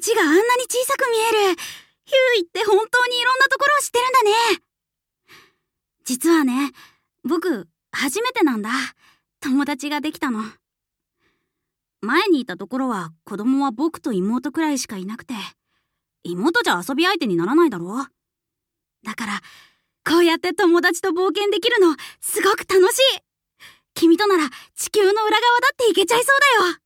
街があんなに小さく見える。ヒューイって本当にいろんなところを知ってるんだね。実はね、僕、初めてなんだ。友達ができたの。前にいたところは子供は僕と妹くらいしかいなくて、妹じゃ遊び相手にならないだろ。だから、こうやって友達と冒険できるの、すごく楽しい。君となら地球の裏側だって行けちゃいそうだよ。